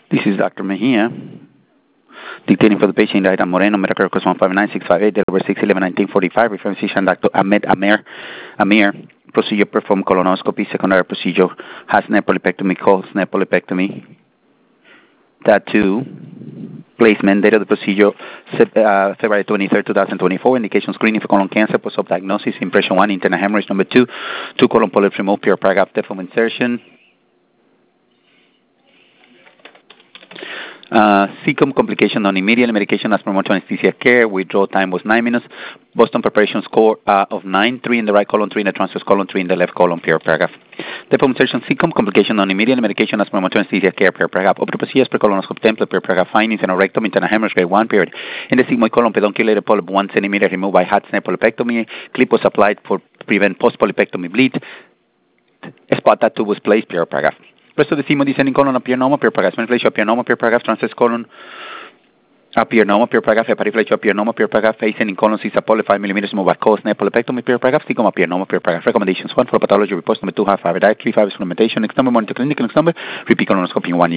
This is Dr. Mejia, dictating for the patient Ida Moreno, medical records 159658, date of birth 6/11/1945, reference physician Dr. Ahmed Amir. Procedure performed colonoscopy, secondary procedure has nepolypectomy, called nepolypectomy. Tattoo placement, date of the procedure February 23rd, 2024. Indication screening for colon cancer, post-op diagnosis, impression 1, internal hemorrhage. Number 2, 2 colon polyps removed, pure paragraph, depth of insertion. Secum complication on immediate medication as per motor anesthesia care. Withdrawal time was 9 minutes. Boston preparation score of 9, 3 in the right column, 3 in the transverse column, 3 in the left column, pure paragraph. Depth of insertion, secum complication on immediate medication as per motor anesthesia care, pure paragraph. Optopacias per colonoscope template, pure paragraph. Findings in a rectum, internal hemorrhage, grade 1, period. In the sigmoid colon, pedunculated polyp 1 centimeter removed by HATS nepolypectomy. Clip was applied for prevent post-polypectomy bleed. A spot tattoo was placed, pure paragraph. Rest of the sigmoid descending colon appear normal, pure paragraph. Small appear normal, pure paragraph. Transverse colon appear normal, pure paragraph. Hepatic appear normal, pure paragraph. Facing in colon 6 poly 5 millimeters move by cause nepolypectomy, pure paragraph. Secum appear normal, pure paragraph. Recommendations: 1 for pathology reports. Number 2, half hour diet. 3, 5 supplementation. Next number, monitor clinical. Next number, repeat colonoscopy in 1 year.